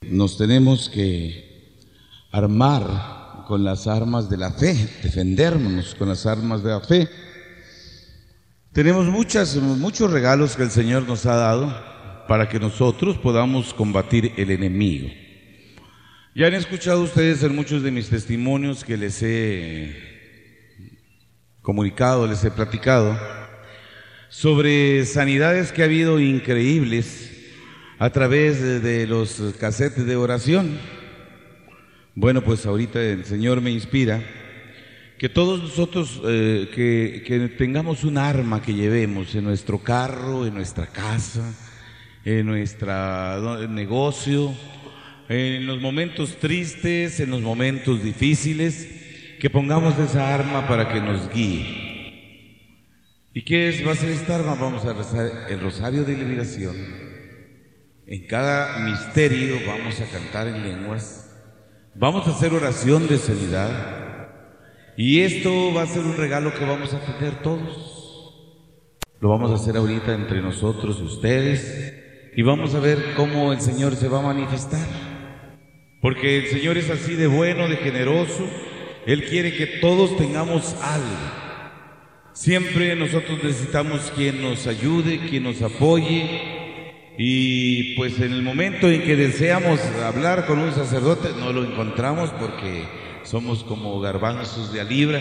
nos tenemos que armar con las armas de la fe, defendernos con las armas de la fe. Tenemos muchos regalos que el Señor nos ha dado para que nosotros podamos combatir el enemigo. Ya han escuchado ustedes en muchos de mis testimonios que les he comunicado, les he platicado sobre sanidades que ha habido increíbles a través de los casetes de oración. Bueno, pues ahorita el Señor me inspira que todos nosotros que tengamos un arma que llevemos en nuestro carro, en nuestra casa, en nuestro negocio, en los momentos tristes, en los momentos difíciles, que pongamos esa arma para que nos guíe. ¿Y qué va a ser esta arma? Vamos a rezar el rosario de liberación. En cada misterio vamos a cantar en lenguas, vamos a hacer oración de sanidad, y esto va a ser un regalo que vamos a tener todos. Lo vamos a hacer ahorita entre nosotros, ustedes, y vamos a ver cómo el Señor se va a manifestar, porque el Señor es así de bueno, de generoso. Él quiere que todos tengamos algo. Siempre nosotros necesitamos quien nos ayude, quien nos apoye. Y pues en el momento en que deseamos hablar con un sacerdote, no lo encontramos porque somos como garbanzos de a libra.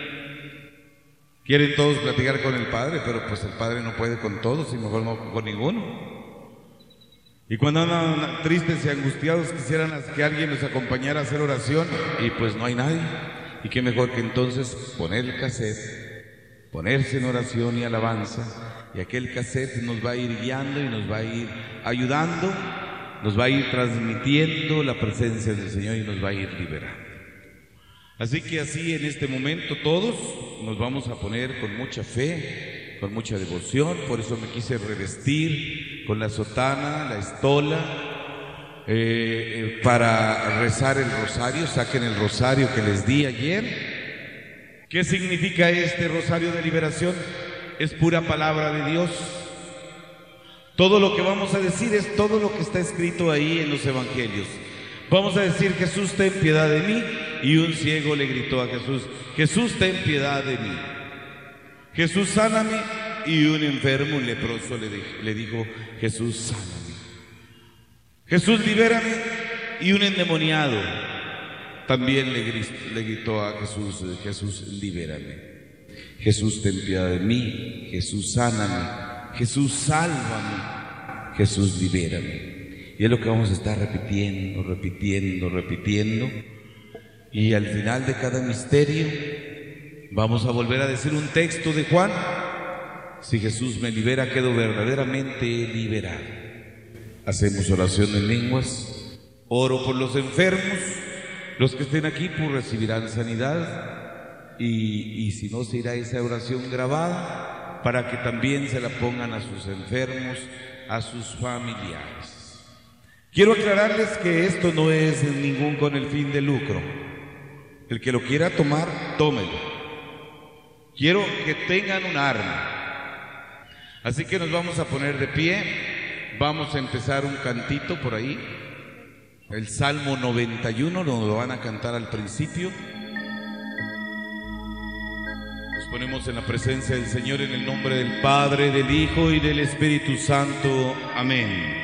Quieren todos platicar con el Padre, pero pues el Padre no puede con todos y mejor no con ninguno. Y cuando andan tristes y angustiados, quisieran que alguien los acompañara a hacer oración, y pues no hay nadie. Y qué mejor que entonces poner el cassette, ponerse en oración y alabanza, y aquel cassette nos va a ir guiando y nos va a ir ayudando, nos va a ir transmitiendo la presencia del Señor y nos va a ir liberando. Así que así en este momento todos nos vamos a poner con mucha fe, con mucha devoción. Por eso me quise revestir con la sotana, la estola, para rezar el rosario. Saquen el rosario que les di ayer. ¿Qué significa este rosario de liberación? Es pura palabra de Dios. Todo lo que vamos a decir es todo lo que está escrito ahí en los evangelios. Vamos a decir: Jesús, ten piedad de mí. Y un ciego le gritó a Jesús: Jesús, ten piedad de mí. Jesús, sáname. Y un enfermo, un leproso, le dijo: Jesús, sáname. Jesús, libérame. Y un endemoniado también le gritó a Jesús: Jesús, libérame. Jesús, ten piedad de mí. Jesús, sáname. Jesús, sálvame. Jesús, libérame. Y es lo que vamos a estar repitiendo. Y al final de cada misterio vamos a volver a decir un texto de Juan: si Jesús me libera, quedo verdaderamente liberado. Hacemos oración en lenguas. Oro por los enfermos. Los que estén aquí pues recibirán sanidad. Y si no, se irá esa oración grabada para que también se la pongan a sus enfermos, a sus familiares. Quiero aclararles que esto no es ningún con el fin de lucro. El que lo quiera tomar, tómelo. Quiero que tengan un arma. Así que nos vamos a poner de pie. Vamos a empezar un cantito por ahí. El Salmo 91 nos lo van a cantar al principio. Nos ponemos en la presencia del Señor en el nombre del Padre, del Hijo y del Espíritu Santo. Amén.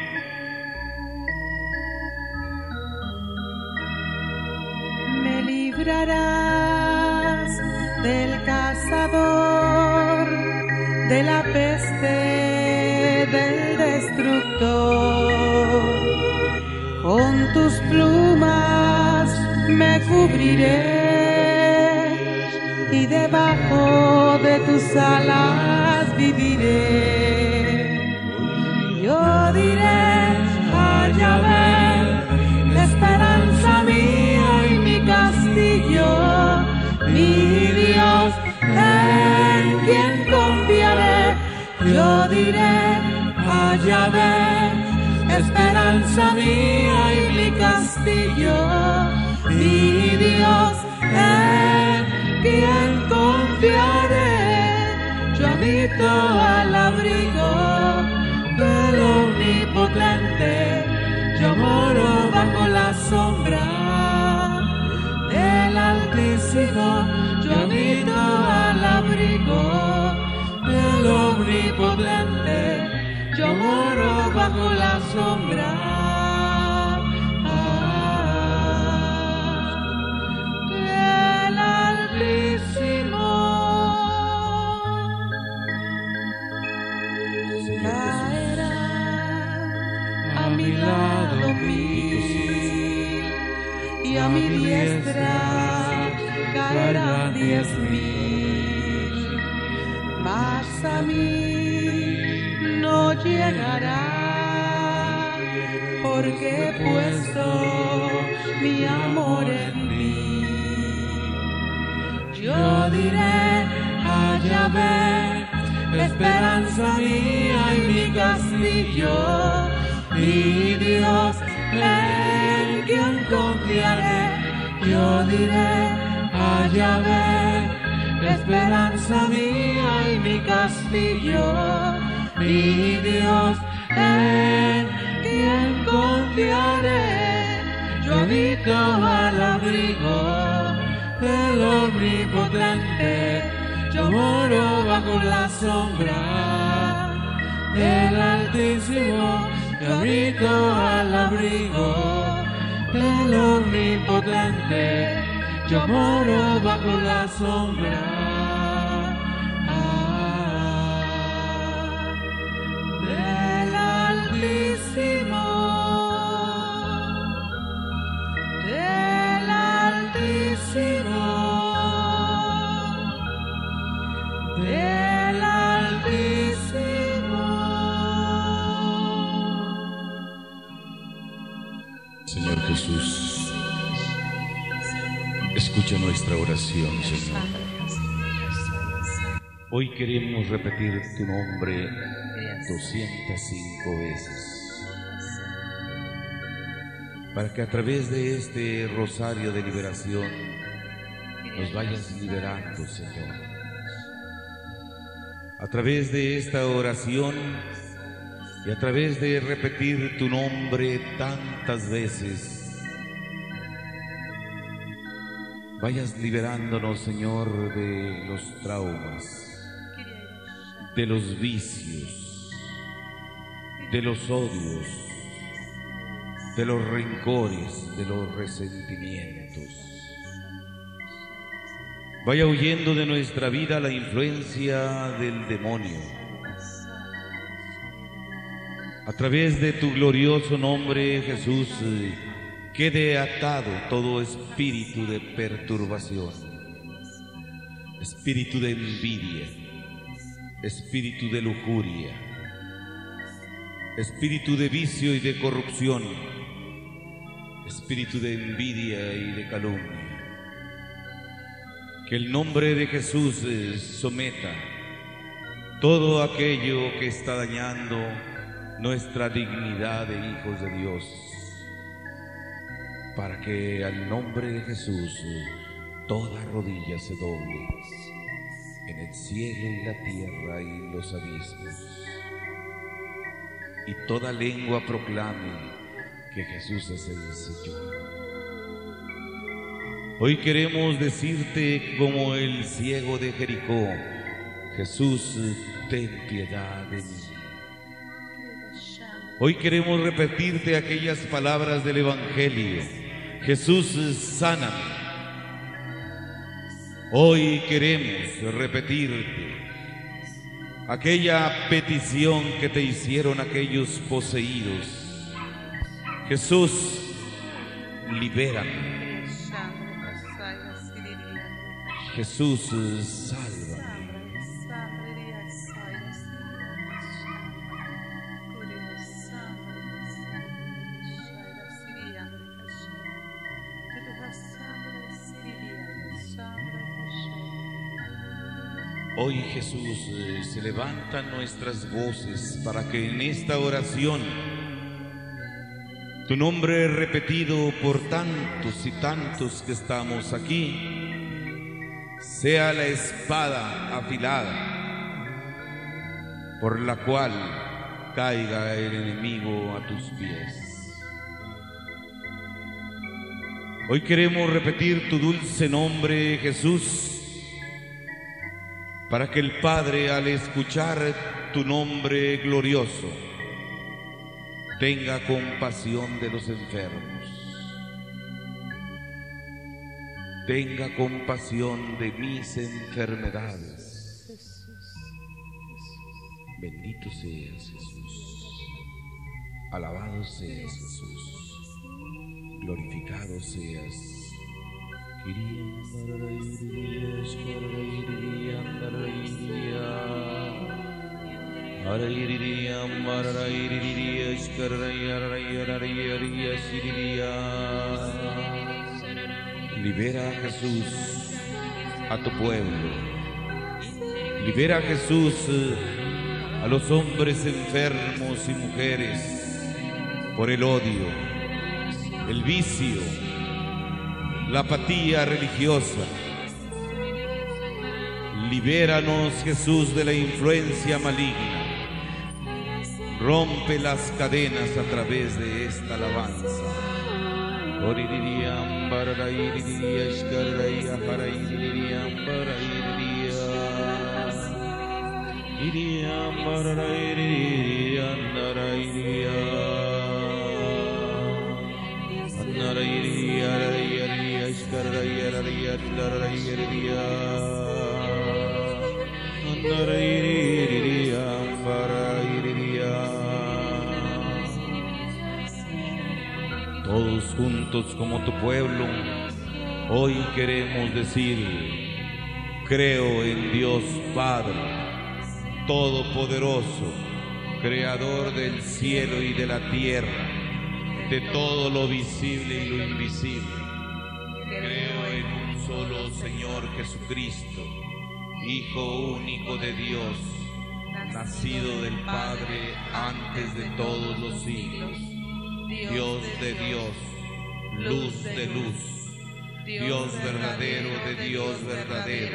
Librarás del cazador, de la peste, del destructor. Con tus plumas me cubriré y debajo de tus alas viviré. Yo diré a Yahvé, la esperanza mía y mi castillo, mi Dios, en quien confiaré. Yo diré a Yahvé, esperanza mía y mi castillo, mi Dios, en quien confiaré. Yo habito al abrigo del Omnipotente, yo moro bajo la sombra del Altísimo. Yo habito al abrigo del Omnipotente. Yo moro bajo la sombra del Altísimo. Caerá a mi lado mil y a mi diestra caerán 10,000, mas a mí no llegará, porque he puesto mi amor en mí. Yo diré a Yahvé, esperanza mía y mi castillo, mi Dios en quien confiaré. Yo diré a Yahvé, esperanza mía y mi castillo, mi Dios en quien confiaré. Yo habito al abrigo del Omnipotente. Yo moro bajo la sombra del Altísimo. Yo habito al abrigo del Omnipotente. Yo moro bajo la sombra del Altísimo. Del Altísimo. Del Altísimo. Señor Jesús, escucha nuestra oración, Señor. Hoy queremos repetir tu nombre 205 veces, para que a través de este rosario de liberación nos vayas liberando, Señor. A través de esta oración y a través de repetir tu nombre tantas veces, vayas liberándonos, Señor, de los traumas, de los vicios, de los odios, de los rencores, de los resentimientos. Vaya huyendo de nuestra vida la influencia del demonio. A través de tu glorioso nombre, Jesús, quede atado todo espíritu de perturbación, espíritu de envidia, espíritu de lujuria, espíritu de vicio y de corrupción, espíritu de envidia y de calumnia. Que el nombre de Jesús someta todo aquello que está dañando nuestra dignidad de hijos de Dios, para que al nombre de Jesús toda rodilla se doble en el cielo y la tierra y los abismos, y toda lengua proclame que Jesús es el Señor. Hoy queremos decirte como el ciego de Jericó: Jesús, ten piedad de mí. Hoy queremos repetirte aquellas palabras del Evangelio: Jesús, sáname. Hoy queremos repetirte aquella petición que te hicieron aquellos poseídos: Jesús, libérame. Jesús, sálvame. Hoy, Jesús, se levantan nuestras voces para que en esta oración tu nombre repetido por tantos y tantos que estamos aquí sea la espada afilada por la cual caiga el enemigo a tus pies. Hoy queremos repetir tu dulce nombre, Jesús, para que el Padre, al escuchar tu nombre glorioso, tenga compasión de los enfermos, tenga compasión de mis enfermedades. Bendito seas, Jesús, alabado seas, Jesús, glorificado seas. Libera, Jesús, a tu pueblo. Libera, Jesús, a los hombres enfermos y mujeres por el odio, el vicio, la apatía religiosa. Libéranos, Jesús, de la influencia maligna. Rompe las cadenas a través de esta alabanza. Todos juntos como tu pueblo, hoy queremos decir: creo en Dios Padre Todopoderoso, Creador del cielo y de la tierra, de todo lo visible y lo invisible. Creo en un solo Señor Jesucristo, Hijo único de Dios, nacido del Padre antes de todos los siglos, Dios de Dios, luz de luz, Dios verdadero de Dios verdadero,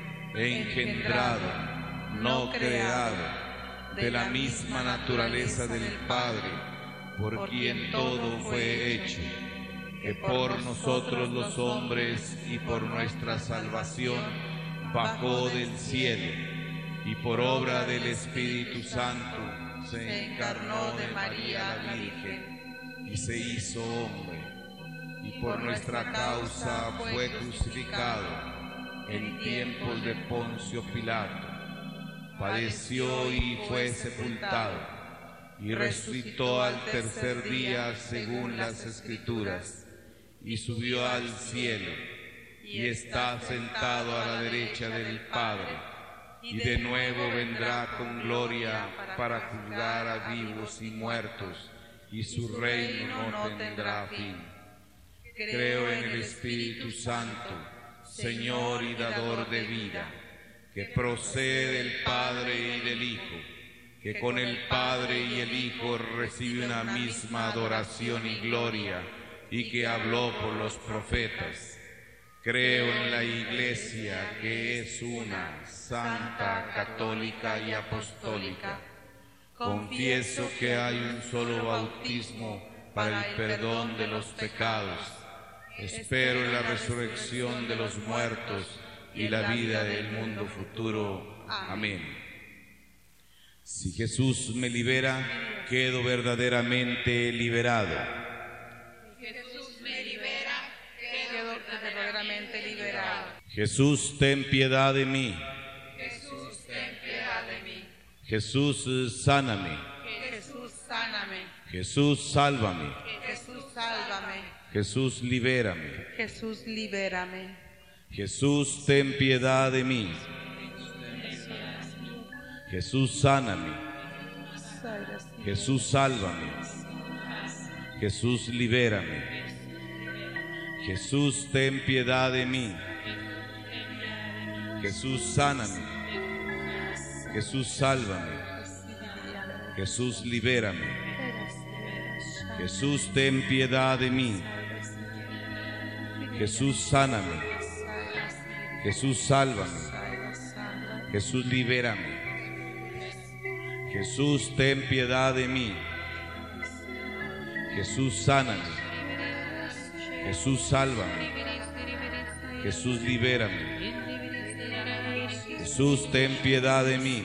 engendrado, no creado, de la misma naturaleza del Padre, por quien todo fue hecho, que por nosotros los hombres y por nuestra salvación bajó del cielo, y por obra del Espíritu Santo se encarnó de María la Virgen y se hizo hombre, y por nuestra causa fue crucificado en tiempos de Poncio Pilato, padeció y fue sepultado, y resucitó al tercer día según las Escrituras, y subió al cielo, y está sentado a la derecha del Padre, y de nuevo vendrá con gloria para juzgar a vivos y muertos, y su reino no tendrá fin. Creo en el Espíritu Santo, Señor y dador de vida, que procede del Padre y del Hijo, que con el Padre y el Hijo recibe una misma adoración y gloria, y que habló por los profetas. Creo en la Iglesia, que es una, santa, católica y apostólica. Confieso que hay un solo bautismo para el perdón de los pecados. Espero en la resurrección de los muertos y la vida del mundo futuro. Amén. Si Jesús me libera, quedo verdaderamente liberado. Jesús me libera, quedo verdaderamente liberado. Jesús, ten piedad de mí. Jesús, ten piedad de mí. Jesús, sáname. Jesús, sáname. Jesús, sálvame. Jesús, sálvame. Jesús, libérame. Jesús, libérame. Jesús, ten piedad de mí. Jesús, sáname. Jesús, sálvame. Jesús, libérame. Jesús, ten piedad de mí. Jesús, sáname. Jesús, sálvame. Jesús, libérame. Jesús, ten piedad de mí. Jesús, sáname. Jesús, sálvame. Jesús, libérame. Jesús, ten piedad de mí. Jesús, sáname. Jesús, sálvame. Jesús, libérame. Jesús, ten piedad de mí.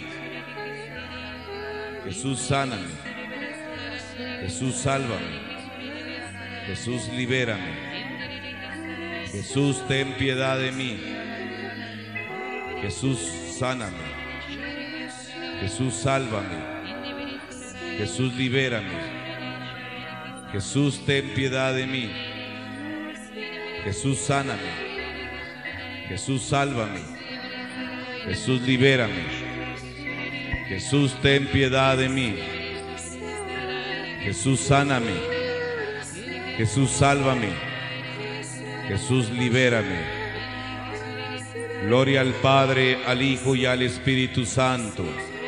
Jesús, sáname. Jesús, sálvame. Jesús, libérame. Jesús, ten piedad de mí. Jesús, sáname. Jesús, sálvame. Jesús, libérame. Jesús, ten piedad de mí. Jesús, sáname. Jesús, sálvame. Jesús, libérame. Jesús, ten piedad de mí. Jesús, sáname. Jesús, sálvame. Jesús, libérame. Gloria al Padre, al Hijo y al Espíritu Santo.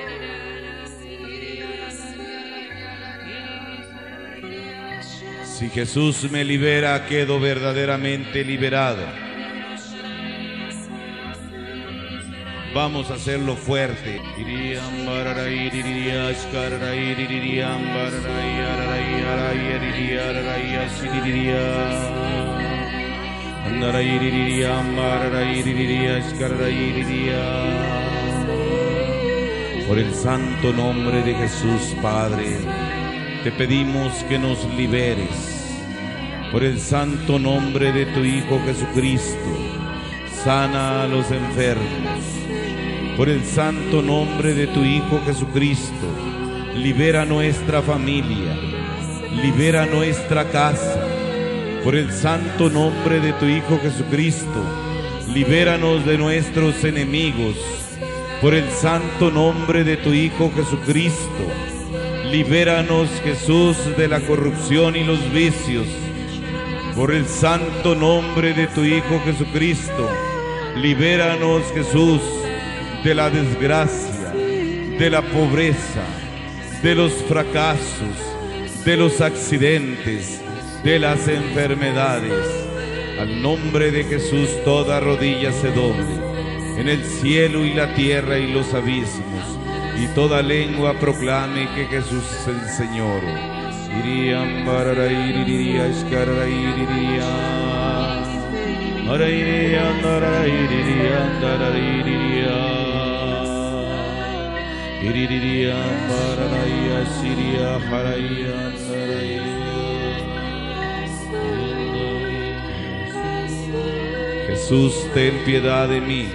Si Jesús me libera, quedo verdaderamente liberado. Vamos a hacerlo fuerte. Por el santo nombre de Jesús, Padre, te pedimos que nos liberes. Por el santo nombre de tu Hijo Jesucristo, sana a los enfermos. Por el santo nombre de tu Hijo Jesucristo, libera nuestra familia, libera nuestra casa. Por el santo nombre de tu Hijo Jesucristo, libéranos de nuestros enemigos. Por el santo nombre de tu Hijo Jesucristo, libéranos, Jesús, de la corrupción y los vicios. Por el santo nombre de tu Hijo Jesucristo, libéranos, Jesús, de la desgracia, de la pobreza, de los fracasos, de los accidentes, de las enfermedades. Al nombre de Jesús toda rodilla se doble, en el cielo y la tierra y los abismos, y toda lengua proclame que Jesús es el Señor. Jesús, ten piedad de mí.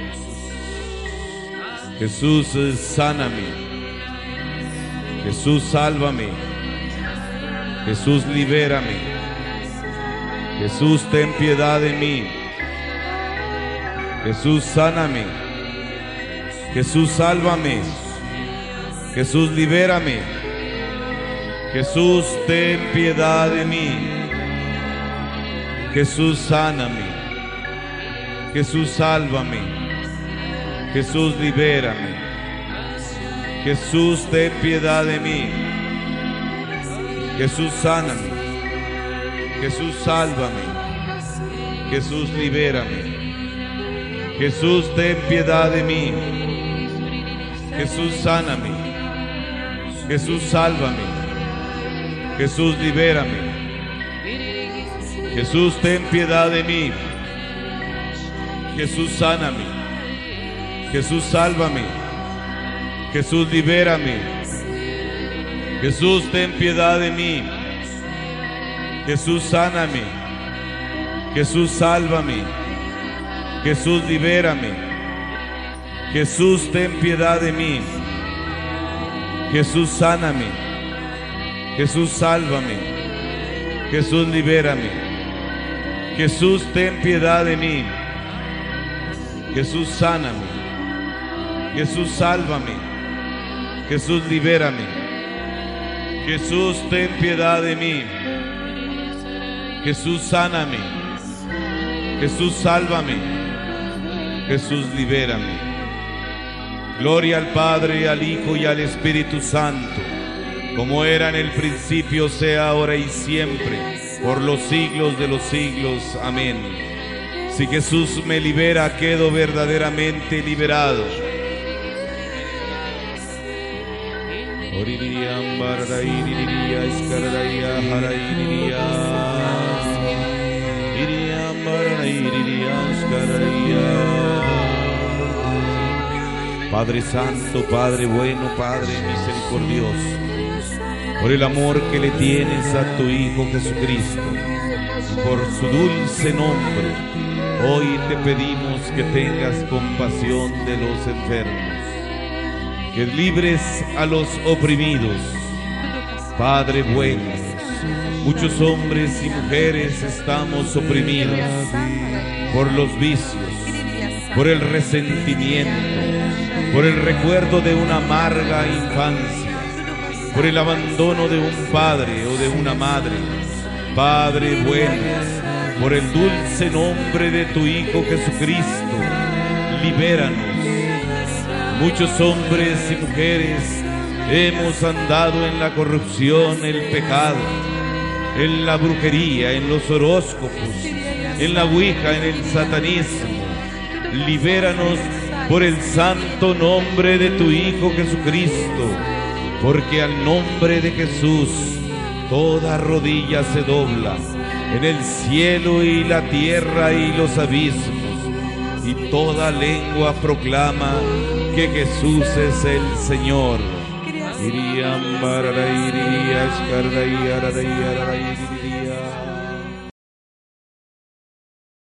Jesús, sáname. Jesús, sálvame. Jesús, libérame. Jesús, ten piedad de mí. Jesús, sáname. Jesús, sálvame. Jesús, libérame. Jesús, ten piedad de mí. Jesús, sáname. Jesús, sálvame. Jesús, libérame. Jesús, ten piedad de mí. Jesús, sáname. Jesús, sálvame. Jesús, libérame. Jesús, ten piedad de mí. Jesús, sáname. Jesús, sálvame. Jesús, libérame. Jesús, ten piedad de mí. Jesús, sáname. Jesús, sálvame. Jesús, libérame. Jesús, ten piedad de mí. Jesús, sáname. Jesús, sálvame. Jesús, libérame. Jesús, ten piedad de mí. Jesús, sáname. Jesús, sálvame. Jesús, libérame. Jesús, ten piedad de mí. Jesús, sáname. Jesús, sálvame. Jesús, libérame. Jesús, ten piedad de mí. Jesús, sáname. Jesús, sálvame. Jesús, libérame. Gloria al Padre, al Hijo y al Espíritu Santo, como era en el principio, sea ahora y siempre, por los siglos de los siglos. Amén. Si Jesús me libera, quedo verdaderamente liberado. Padre Santo, Padre bueno, Padre misericordioso, por el amor que le tienes a tu Hijo Jesucristo y por su dulce nombre, hoy te pedimos que tengas compasión de los enfermos, que libres a los oprimidos. Padre bueno, muchos hombres y mujeres estamos oprimidos por los vicios, por el resentimiento, por el recuerdo de una amarga infancia, por el abandono de un padre o de una madre. Padre bueno, por el dulce nombre de tu Hijo Jesucristo, libéranos. Muchos hombres y mujeres hemos andado en la corrupción, el pecado, en la brujería, en los horóscopos, en la ouija, en el satanismo. Libéranos por el santo nombre de tu Hijo Jesucristo, porque al nombre de Jesús toda rodilla se dobla, en el cielo y la tierra y los abismos, y toda lengua proclama que Jesús es el Señor. Iriam, bararay, irias, carday, araray, araray, irias.